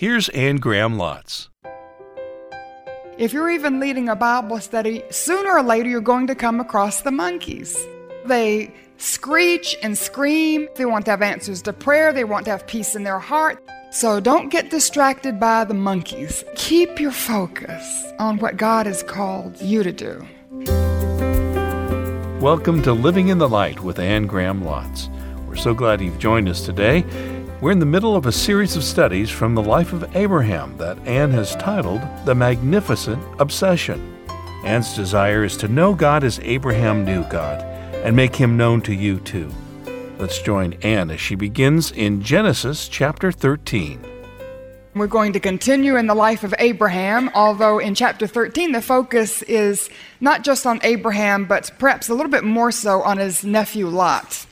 Here's Anne Graham Lotz. If you're even leading a Bible study, sooner or later you're going to come across the monkeys. They screech and scream. They want to have answers to prayer. They want to have peace in their heart. So don't get distracted by the monkeys. Keep your focus on what God has called you to do. Welcome to Living in the Light with Anne Graham Lotz. We're so glad you've joined us today. We're in the middle of a series of studies from the life of Abraham that Anne has titled The Magnificent Obsession. Anne's desire is to know God as Abraham knew God and make him known to you too. Let's join Anne as she begins in Genesis chapter 13. We're going to continue in the life of Abraham, although in chapter 13 the focus is not just on Abraham, but perhaps a little bit more so on his nephew Lot.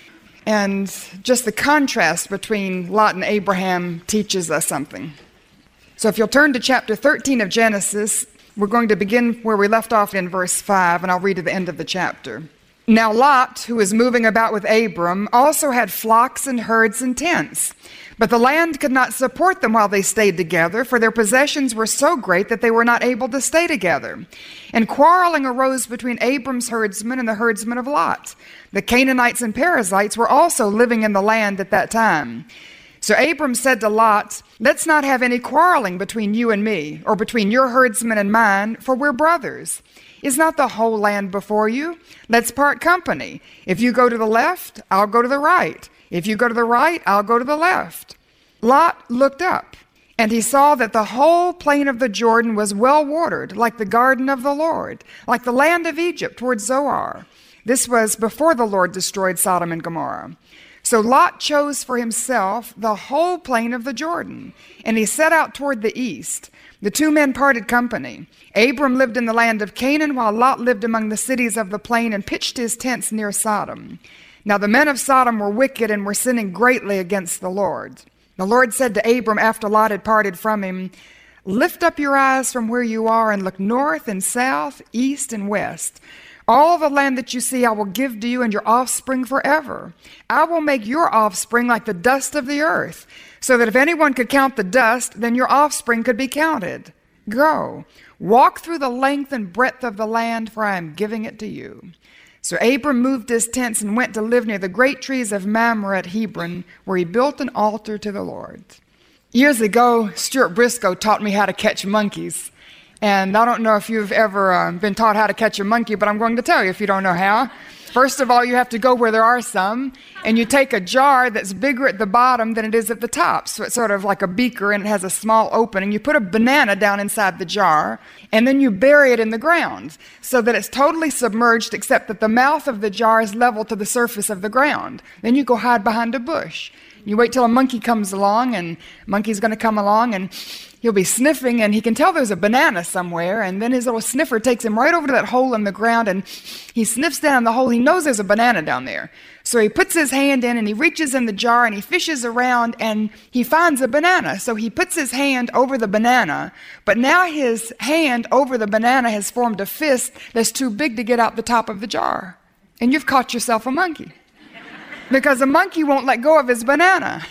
And just the contrast between Lot and Abraham teaches us something. So if you'll turn to chapter 13 of Genesis, we're going to begin where we left off in verse 5, and I'll read to the end of the chapter. Now Lot, who was moving about with Abram, also had flocks and herds and tents. But the land could not support them while they stayed together, for their possessions were so great that they were not able to stay together. And quarreling arose between Abram's herdsmen and the herdsmen of Lot. The Canaanites and Perizzites were also living in the land at that time. So Abram said to Lot, "Let's not have any quarreling between you and me, or between your herdsmen and mine, for we're brothers. Is not the whole land before you? Let's part company. If you go to the left, I'll go to the right. If you go to the right, I'll go to the left." Lot looked up, and he saw that the whole plain of the Jordan was well watered, like the garden of the Lord, like the land of Egypt toward Zoar. This was before the Lord destroyed Sodom and Gomorrah. So Lot chose for himself the whole plain of the Jordan, and he set out toward the east. The two men parted company. Abram lived in the land of Canaan, while Lot lived among the cities of the plain and pitched his tents near Sodom. Now the men of Sodom were wicked and were sinning greatly against the Lord. The Lord said to Abram after Lot had parted from him, "Lift up your eyes from where you are and look north and south, east and west. All the land that you see I will give to you and your offspring forever. I will make your offspring like the dust of the earth, so that if anyone could count the dust, then your offspring could be counted. Go, walk through the length and breadth of the land, for I am giving it to you." So Abram moved his tents and went to live near the great trees of Mamre at Hebron, where he built an altar to the Lord. Years ago, Stuart Briscoe taught me how to catch monkeys. And I don't know if you've ever been taught how to catch a monkey, but I'm going to tell you if you don't know how. First of all, you have to go where there are some, and you take a jar that's bigger at the bottom than it is at the top. So it's sort of like a beaker, and it has a small opening. You put a banana down inside the jar, and then you bury it in the ground so that it's totally submerged, except that the mouth of the jar is level to the surface of the ground. Then you go hide behind a bush. You wait till a monkey comes along, and monkey's going to come along, and he'll be sniffing, and he can tell there's a banana somewhere, and then his little sniffer takes him right over to that hole in the ground, and he sniffs down the hole. He knows there's a banana down there. So he puts his hand in, and he reaches in the jar, and he fishes around, and he finds a banana. So he puts his hand over the banana, but now his hand over the banana has formed a fist that's too big to get out the top of the jar. And you've caught yourself a monkey. Because a monkey won't let go of his banana.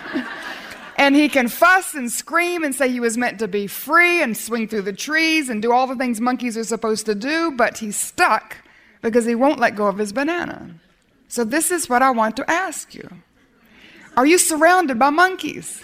And he can fuss and scream and say he was meant to be free and swing through the trees and do all the things monkeys are supposed to do, but he's stuck because he won't let go of his banana. So this is what I want to ask you. Are you surrounded by monkeys?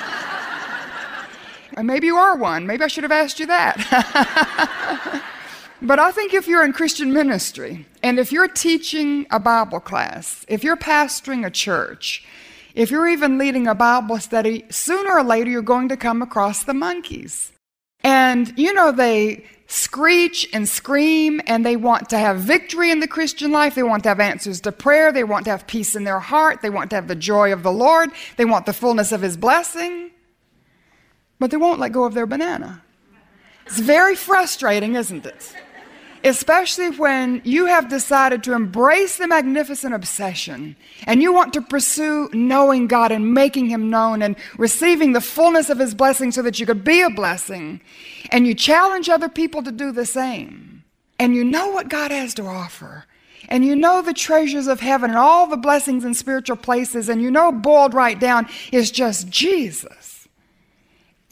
Or maybe you are one. Maybe I should have asked you that. But I think if you're in Christian ministry, and if you're teaching a Bible class, if you're pastoring a church, if you're even leading a Bible study, sooner or later you're going to come across the monkeys. And, you know, they screech and scream, and they want to have victory in the Christian life. They want to have answers to prayer. They want to have peace in their heart. They want to have the joy of the Lord. They want the fullness of His blessing. But they won't let go of their banana. It's very frustrating, isn't it? Especially when you have decided to embrace the magnificent obsession and you want to pursue knowing God and making Him known and receiving the fullness of His blessing so that you could be a blessing, and you challenge other people to do the same, and you know what God has to offer, and you know the treasures of heaven and all the blessings in spiritual places, and you know boiled right down is just Jesus.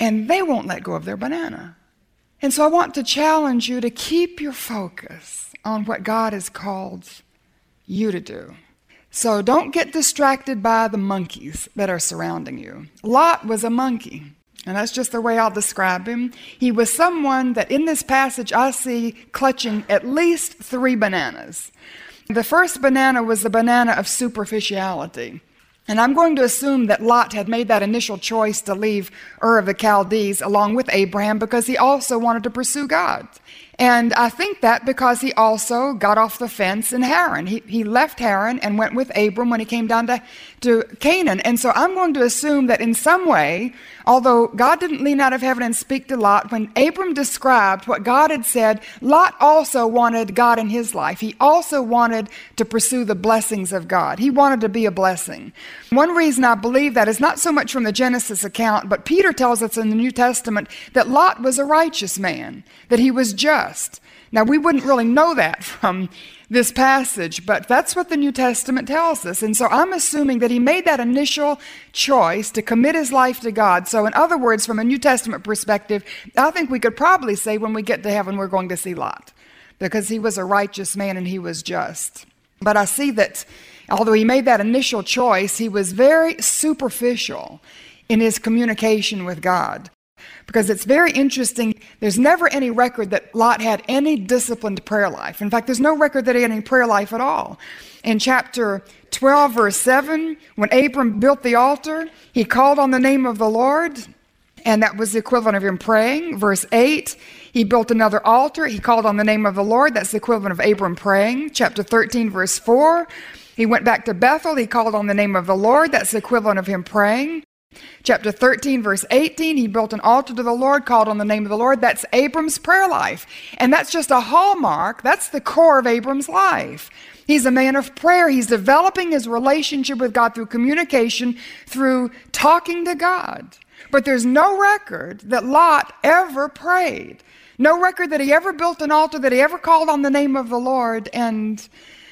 and they won't let go of their banana. And so I want to challenge you to keep your focus on what God has called you to do. So don't get distracted by the monkeys that are surrounding you. Lot was a monkey, and that's just the way I'll describe him. He was someone that in this passage I see clutching at least 3 bananas. The first banana was the banana of superficiality. And I'm going to assume that Lot had made that initial choice to leave Ur of the Chaldees along with Abraham because he also wanted to pursue God. And I think that because he also got off the fence in Haran. He left Haran and went with Abram when he came down to Canaan. And so I'm going to assume that in some way, although God didn't lean out of heaven and speak to Lot, when Abram described what God had said, Lot also wanted God in his life. He also wanted to pursue the blessings of God. He wanted to be a blessing. One reason I believe that is not so much from the Genesis account, but Peter tells us in the New Testament that Lot was a righteous man, that he was just. Now, we wouldn't really know that from this passage, but that's what the New Testament tells us. And so I'm assuming that he made that initial choice to commit his life to God. So in other words, from a New Testament perspective, I think we could probably say when we get to heaven, we're going to see Lot, because he was a righteous man and he was just. But I see that although he made that initial choice, he was very superficial in his communication with God. Because it's very interesting, there's never any record that Lot had any disciplined prayer life. In fact, there's no record that he had any prayer life at all. In chapter 12, verse 7, when Abram built the altar, he called on the name of the Lord, and that was the equivalent of him praying. Verse 8, he built another altar, he called on the name of the Lord, that's the equivalent of Abram praying. Chapter 13, verse 4, he went back to Bethel, he called on the name of the Lord, that's the equivalent of him praying. Chapter 13, verse 18, he built an altar to the Lord, called on the name of the Lord. That's Abram's prayer life. And that's just a hallmark. That's the core of Abram's life. He's a man of prayer. He's developing his relationship with God through communication, through talking to God. But there's no record that Lot ever prayed. No record that he ever built an altar, that he ever called on the name of the Lord. And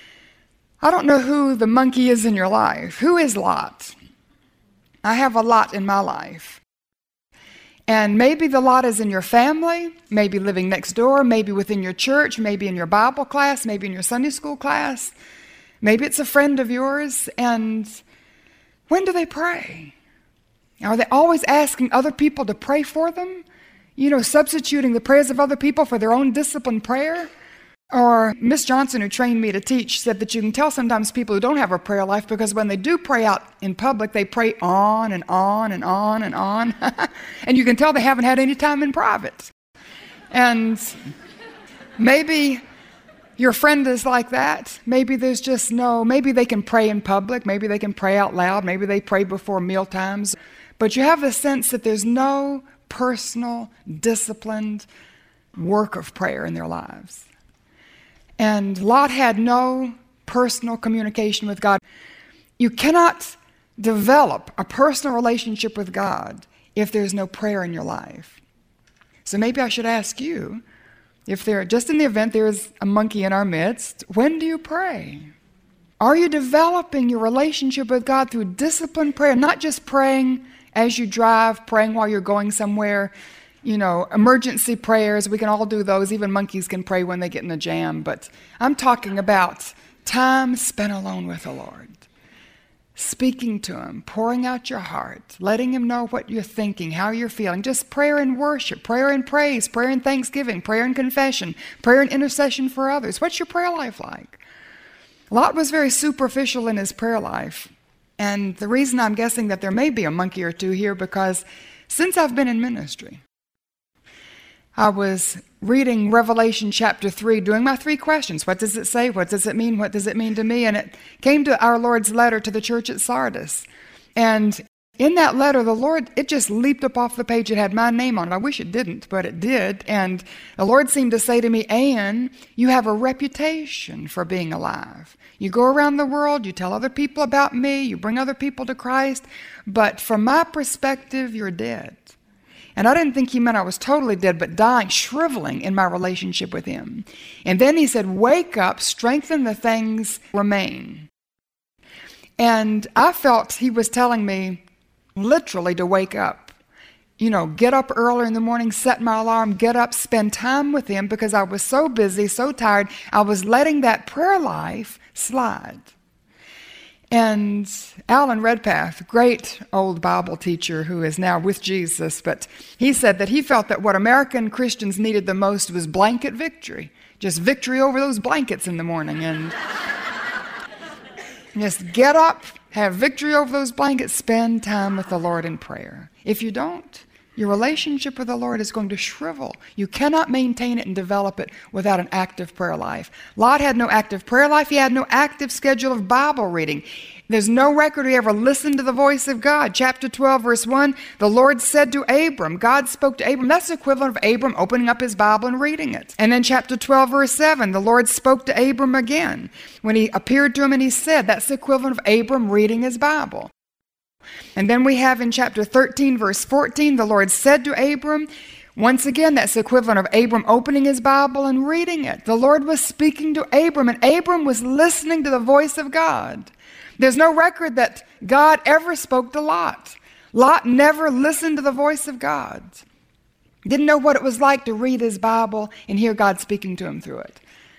I don't know who the monkey is in your life. Who is Lot? I have a lot in my life. And maybe the lot is in your family, maybe living next door, maybe within your church, maybe in your Bible class, maybe in your Sunday school class. Maybe it's a friend of yours. And when do they pray? Are they always asking other people to pray for them? You know, substituting the prayers of other people for their own disciplined prayer? Or Miss Johnson, who trained me to teach, said that you can tell sometimes people who don't have a prayer life because when they do pray out in public, they pray on and on and on and on. And you can tell they haven't had any time in private. And maybe your friend is like that. Maybe there's just maybe they can pray in public. Maybe they can pray out loud. Maybe they pray before meal times. But you have the sense that there's no personal, disciplined work of prayer in their lives. And Lot had no personal communication with God. You cannot develop a personal relationship with God if there's no prayer in your life. So maybe I should ask you, if just in the event there is a monkey in our midst, when do you pray? Are you developing your relationship with God through disciplined prayer, not just praying as you drive, praying while you're going somewhere? You know, emergency prayers, we can all do those. Even monkeys can pray when they get in a jam. But I'm talking about time spent alone with the Lord. Speaking to Him, pouring out your heart, letting Him know what you're thinking, how you're feeling. Just prayer and worship, prayer and praise, prayer and thanksgiving, prayer and confession, prayer and intercession for others. What's your prayer life like? Lot was very superficial in his prayer life. And the reason I'm guessing that there may be a monkey or two here because since I've been in ministry, I was reading Revelation chapter 3, doing my 3 questions. What does it say? What does it mean? What does it mean to me? And it came to our Lord's letter to the church at Sardis. And in that letter, the Lord, it just leaped up off the page. It had my name on it. I wish it didn't, but it did. And the Lord seemed to say to me, Anne, you have a reputation for being alive. You go around the world, you tell other people about me, you bring other people to Christ, but from my perspective, you're dead. And I didn't think He meant I was totally dead, but dying, shriveling in my relationship with Him. And then He said, wake up, strengthen the things remain. And I felt He was telling me literally to wake up. get up early in the morning, set my alarm, get up, spend time with him, because I was so busy, so tired, I was letting that prayer life slide. And Alan Redpath, great old Bible teacher who is now with Jesus, but he said that he felt that what American Christians needed the most was blanket victory. Just victory over those blankets in the morning. And just get up, have victory over those blankets, spend time with the Lord in prayer. If you don't, your relationship with the Lord is going to shrivel. You cannot maintain it and develop it without an active prayer life. Lot had no active prayer life. He had no active schedule of Bible reading. There's no record he ever listened to the voice of God. Chapter 12, verse 1, the Lord said to Abram, God spoke to Abram. That's the equivalent of Abram opening up his Bible and reading it. And then chapter 12, verse 7, the Lord spoke to Abram again. When he appeared to him and he said, that's the equivalent of Abram reading his Bible. And then we have in chapter 13, verse 14, the Lord said to Abram, once again, that's the equivalent of Abram opening his Bible and reading it. The Lord was speaking to Abram, and Abram was listening to the voice of God. There's no record that God ever spoke to Lot. Lot never listened to the voice of God. Didn't know what it was like to read his Bible and hear God speaking to him through it.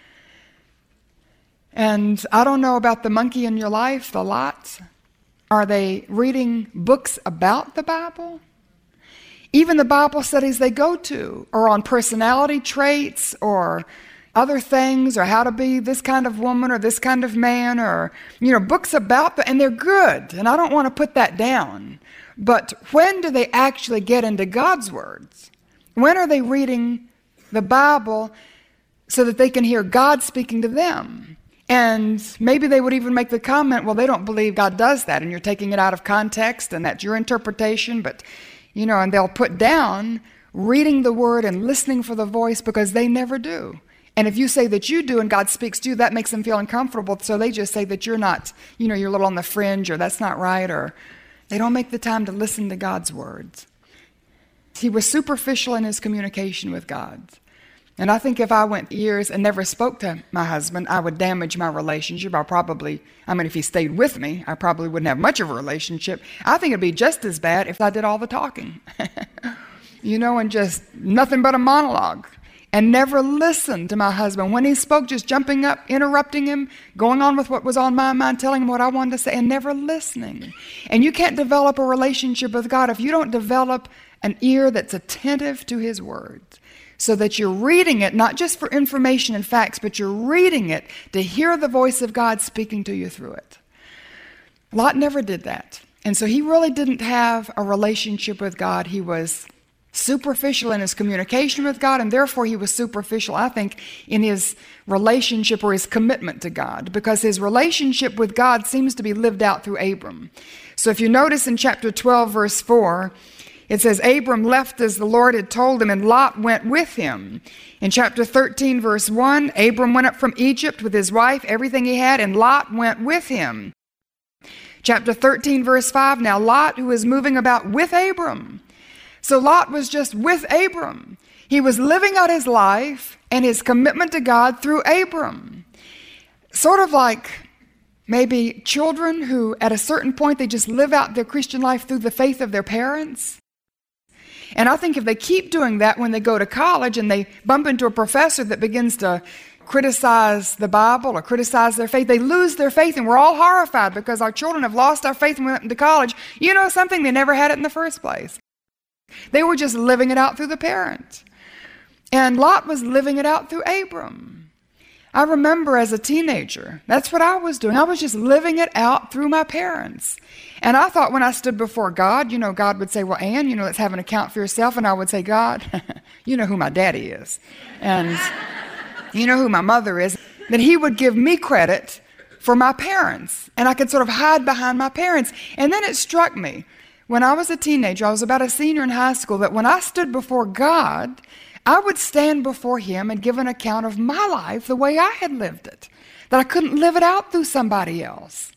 And I don't know about the monkey in your life, the Lot. Are they reading books about the Bible? Even the Bible studies they go to are on personality traits or other things, or how to be this kind of woman or this kind of man, or, books about and they're good. And I don't want to put that down. But when do they actually get into God's words? When are they reading the Bible so that they can hear God speaking to them? And maybe they would even make the comment, well, they don't believe God does that, and you're taking it out of context, and that's your interpretation. But, and they'll put down reading the Word and listening for the voice, because they never do. And if you say that you do and God speaks to you, that makes them feel uncomfortable. So they just say that you're not, you're a little on the fringe, or that's not right, or they don't make the time to listen to God's words. He was superficial in his communication with God. And I think if I went years and never spoke to my husband, I would damage my relationship. If he stayed with me, I probably wouldn't have much of a relationship. I think it'd be just as bad if I did all the talking. And just nothing but a monologue. And never listened to my husband. When he spoke, just jumping up, interrupting him, going on with what was on my mind, telling him what I wanted to say, and never listening. And you can't develop a relationship with God if you don't develop an ear that's attentive to his words, so that you're reading it, not just for information and facts, but you're reading it to hear the voice of God speaking to you through it. Lot never did that. And so he really didn't have a relationship with God. He was superficial in his communication with God, and therefore he was superficial, I think, in his relationship or his commitment to God, because his relationship with God seems to be lived out through Abram. So if you notice in chapter 12, verse 4, it says, Abram left as the Lord had told him, and Lot went with him. In chapter 13, verse 1, Abram went up from Egypt with his wife, everything he had, and Lot went with him. Chapter 13, verse 5, now Lot, who was moving about with Abram. So Lot was just with Abram. He was living out his life and his commitment to God through Abram. Sort of like maybe children who at a certain point they just live out their Christian life through the faith of their parents. And I think if they keep doing that when they go to college and they bump into a professor that begins to criticize the Bible or criticize their faith, they lose their faith, and we're all horrified because our children have lost our faith and went into college. You know something? They never had it in the first place. They were just living it out through the parent. And Lot was living it out through Abram. I remember as a teenager, that's what I was doing. I was just living it out through my parents. And I thought when I stood before God, God would say, well, Ann, let's have an account for yourself. And I would say, God, you know who my daddy is. And you know who my mother is. Then he would give me credit for my parents. And I could sort of hide behind my parents. And then it struck me, when I was a teenager, I was about a senior in high school, that when I stood before God, I would stand before him and give an account of my life the way I had lived it, that I couldn't live it out through somebody else.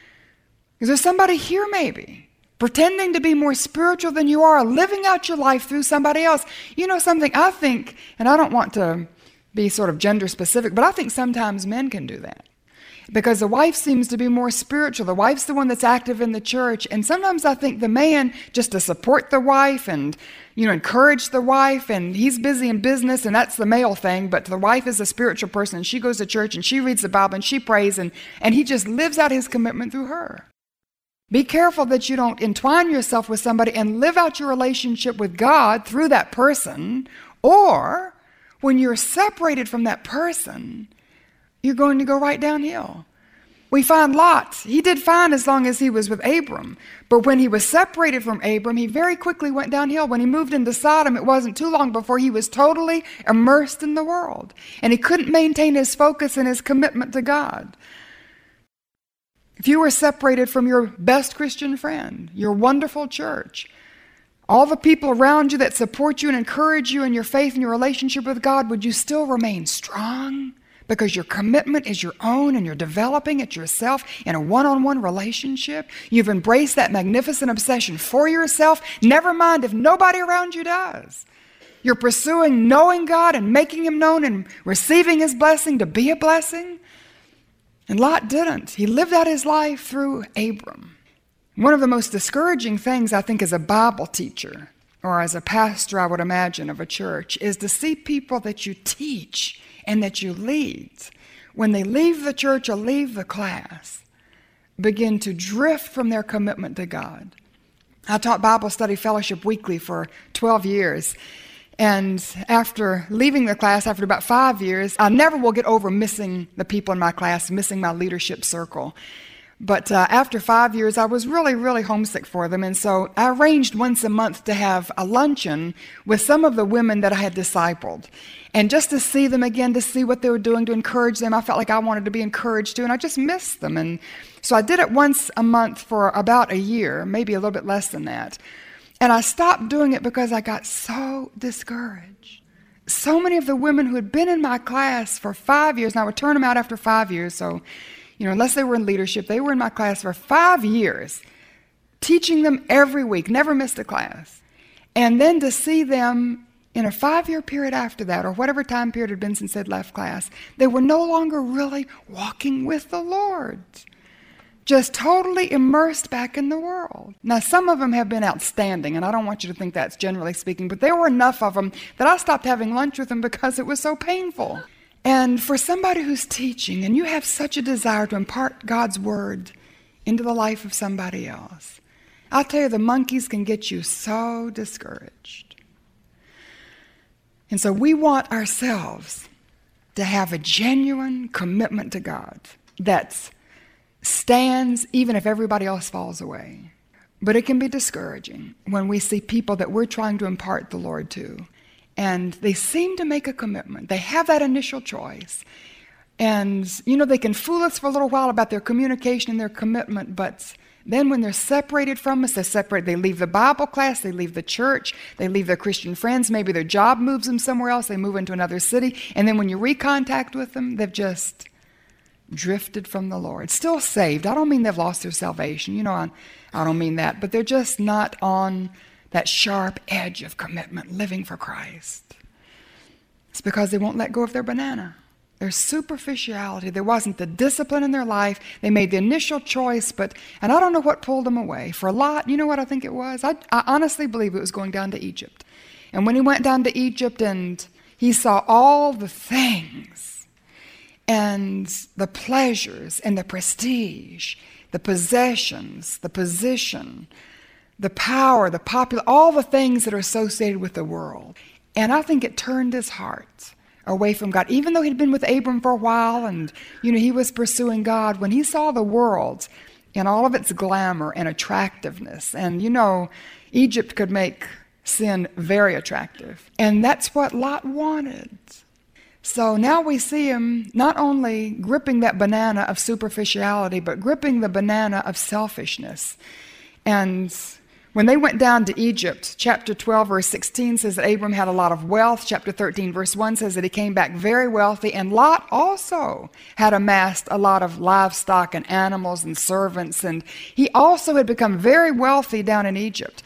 Is there somebody here maybe, pretending to be more spiritual than you are, living out your life through somebody else? You know something, I think, and I don't want to be sort of gender specific, but I think sometimes men can do that. because the wife seems to be more spiritual. The wife's the one that's active in the church. And sometimes I think the man, just to support the wife and, encourage the wife, and he's busy in business, and that's the male thing, but the wife is a spiritual person, and she goes to church, and she reads the Bible, and she prays, and he just lives out his commitment through her. Be careful that you don't entwine yourself with somebody and live out your relationship with God through that person, or when you're separated from that person, you're going to go right downhill. We find Lot. He did fine as long as he was with Abram. But when he was separated from Abram, he very quickly went downhill. When he moved into Sodom, it wasn't too long before he was totally immersed in the world. And he couldn't maintain his focus and his commitment to God. If you were separated from your best Christian friend, your wonderful church, all the people around you that support you and encourage you in your faith and your relationship with God, would you still remain strong? Because your commitment is your own and you're developing it yourself in a one-on-one relationship. You've embraced that magnificent obsession for yourself. Never mind if nobody around you does. You're pursuing knowing God and making Him known and receiving His blessing to be a blessing. And Lot didn't. He lived out his life through Abram. One of the most discouraging things, I think, as a Bible teacher or as a pastor, I would imagine, of a church, is to see people that you teach and that you lead, when they leave the church or leave the class, begin to drift from their commitment to God. I taught Bible Study Fellowship weekly for 12 years. And after leaving the class, after about 5 years, I never will get over missing the people in my class, missing my leadership circle. But after 5 years, I was really, really homesick for them. And so I arranged once a month to have a luncheon with some of the women that I had discipled. And just to see them again, to see what they were doing, to encourage them. I felt like I wanted to be encouraged too, and I just missed them. And so I did it once a month for about a year, maybe a little bit less than that. And I stopped doing it because I got so discouraged. So many of the women who had been in my class for 5 years, and I would turn them out after 5 years, so unless they were in leadership, they were in my class for 5 years, teaching them every week, never missed a class. And then to see them in a 5-year period after that, or whatever time period had been since they'd left class, they were no longer really walking with the Lord, just totally immersed back in the world. Now, some of them have been outstanding, and I don't want you to think that's generally speaking, but there were enough of them that I stopped having lunch with them because it was so painful. And for somebody who's teaching, and you have such a desire to impart God's word into the life of somebody else, I'll tell you, the monkeys can get you so discouraged. And so we want ourselves to have a genuine commitment to God that stands even if everybody else falls away. But it can be discouraging when we see people that we're trying to impart the Lord to, and they seem to make a commitment. They have that initial choice. And, they can fool us for a little while about their communication and their commitment, but then when they're separated from us, they leave the Bible class, they leave the church, they leave their Christian friends, maybe their job moves them somewhere else, they move into another city, and then when you recontact with them, they've just drifted from the Lord. Still saved. I don't mean they've lost their salvation. I don't mean that, but they're just not on that sharp edge of commitment, living for Christ. It's because they won't let go of their banana. Their superficiality. There wasn't the discipline in their life. They made the initial choice, and I don't know what pulled them away. For Lot, you know what I think it was? I honestly believe it was going down to Egypt. And when he went down to Egypt and he saw all the things and the pleasures and the prestige, the possessions, the position, the power, the popular, all the things that are associated with the world. And I think it turned his heart away from God. Even though he'd been with Abram for a while and, he was pursuing God, when he saw the world in all of its glamour and attractiveness, and, Egypt could make sin very attractive. And that's what Lot wanted. So now we see him not only gripping that banana of superficiality, but gripping the banana of selfishness. And when they went down to Egypt, chapter 12, verse 16 says that Abram had a lot of wealth. Chapter 13, verse 1 says that he came back very wealthy. And Lot also had amassed a lot of livestock and animals and servants. And he also had become very wealthy down in Egypt.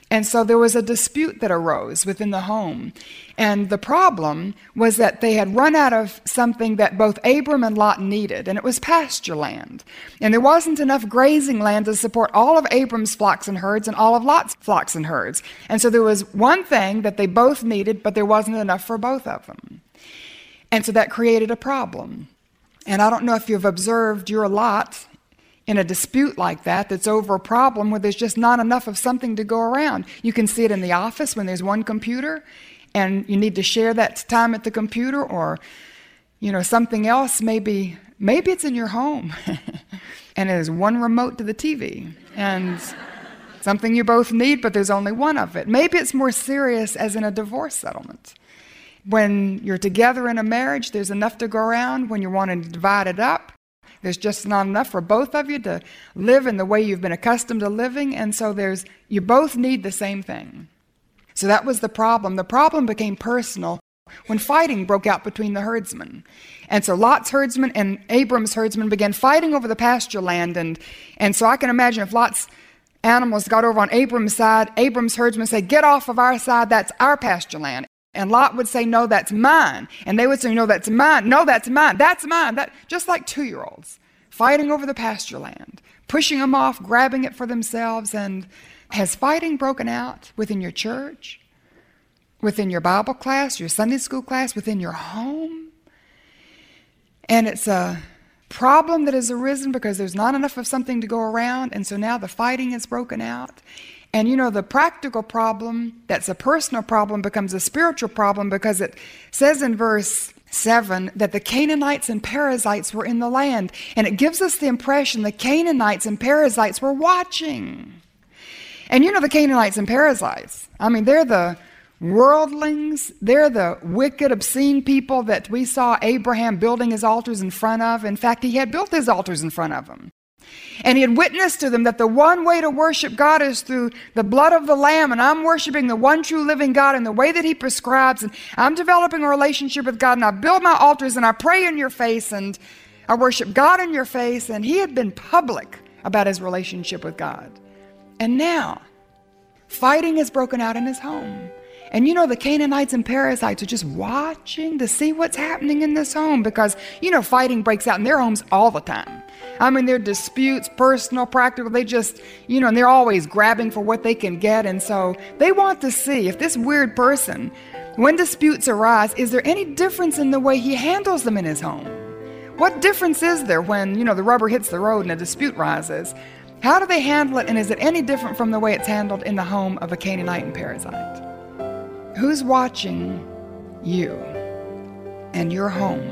And so there was a dispute that arose within the home. And the problem was that they had run out of something that both Abram and Lot needed, and it was pasture land. And there wasn't enough grazing land to support all of Abram's flocks and herds and all of Lot's flocks and herds. And so there was one thing that they both needed, but there wasn't enough for both of them. And so that created a problem. And I don't know if you've observed your Lot in a dispute like that that's over a problem where there's just not enough of something to go around. You can see it in the office when there's one computer and you need to share that time at the computer, or something else. Maybe it's in your home and there's one remote to the TV and something you both need, but there's only one of it. Maybe it's more serious as in a divorce settlement. When you're together in a marriage, there's enough to go around. When you're wanting to divide it up, there's just not enough for both of you to live in the way you've been accustomed to living, and so you both need the same thing. So that was the problem. The problem became personal when fighting broke out between the herdsmen. And so Lot's herdsmen and Abram's herdsmen began fighting over the pasture land, and so I can imagine if Lot's animals got over on Abram's side, Abram's herdsmen say, "Get off of our side, that's our pasture land." And Lot would say, "No, that's mine." And they would say, "No, that's mine. No, that's mine. That's mine." Just like 2-year-olds fighting over the pasture land, pushing them off, grabbing it for themselves. And has fighting broken out within your church, within your Bible class, your Sunday school class, within your home? And it's a problem that has arisen because there's not enough of something to go around. And so now the fighting is broken out. And the practical problem that's a personal problem becomes a spiritual problem, because it says in verse 7 that the Canaanites and Perizzites were in the land. And it gives us the impression the Canaanites and Perizzites were watching. And the Canaanites and Perizzites, they're the worldlings. They're the wicked, obscene people that we saw Abraham building his altars in front of. In fact, he had built his altars in front of them. And he had witnessed to them that the one way to worship God is through the blood of the Lamb, and I'm worshiping the one true living God in the way that he prescribes, and I'm developing a relationship with God, and I build my altars, and I pray in your face, and I worship God in your face. And he had been public about his relationship with God. And now, fighting has broken out in his home. And the Canaanites and Perizzites are just watching to see what's happening in this home, because, fighting breaks out in their homes all the time. They're disputes, personal, practical. They just, and they're always grabbing for what they can get. And so they want to see if this weird person, when disputes arise, is there any difference in the way he handles them in his home? What difference is there when, the rubber hits the road and a dispute rises? How do they handle it, and is it any different from the way it's handled in the home of a Canaanite and Perizzite? Who's watching you and your home?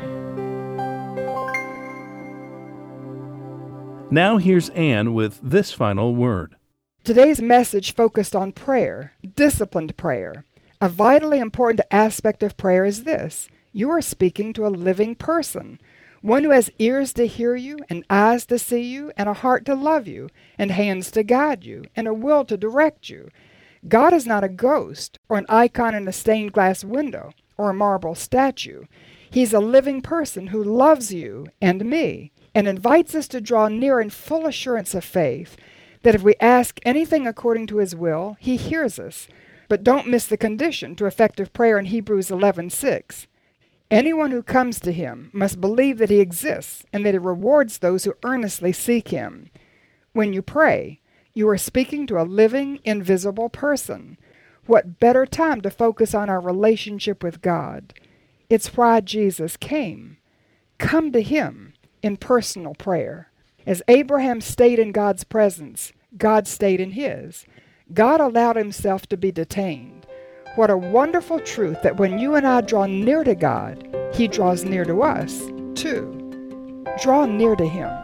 Now here's Ann with this final word. Today's message focused on prayer, disciplined prayer. A vitally important aspect of prayer is this: you are speaking to a living person, one who has ears to hear you, and eyes to see you, and a heart to love you, and hands to guide you, and a will to direct you. God is not a ghost or an icon in a stained glass window or a marble statue. He's a living person who loves you and me, and invites us to draw near in full assurance of faith that if we ask anything according to his will, he hears us. But don't miss the condition to effective prayer in Hebrews 11:6. Anyone who comes to him must believe that he exists and that he rewards those who earnestly seek him. When you pray, you are speaking to a living, invisible person. What better time to focus on our relationship with God? It's why Jesus came. Come to him in personal prayer. As Abraham stayed in God's presence, God stayed in his. God allowed himself to be detained. What a wonderful truth that when you and I draw near to God, he draws near to us, too. Draw near to him.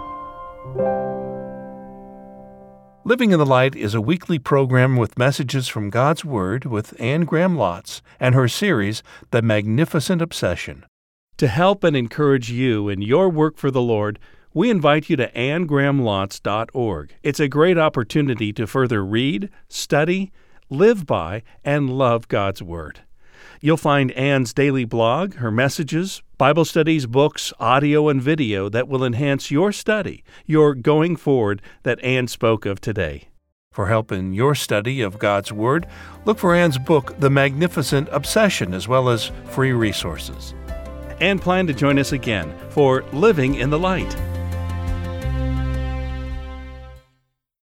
Living in the Light is a weekly program with messages from God's Word with Ann Graham Lotz and her series, The Magnificent Obsession. To help and encourage you in your work for the Lord, we invite you to AnnGrahamLotz.org. It's a great opportunity to further read, study, live by, and love God's Word. You'll find Ann's daily blog, her messages, Bible studies, books, audio, and video that will enhance your study, your going forward that Ann spoke of today. For help in your study of God's Word, look for Anne's book, The Magnificent Obsession, as well as free resources. And plan to join us again for Living in the Light.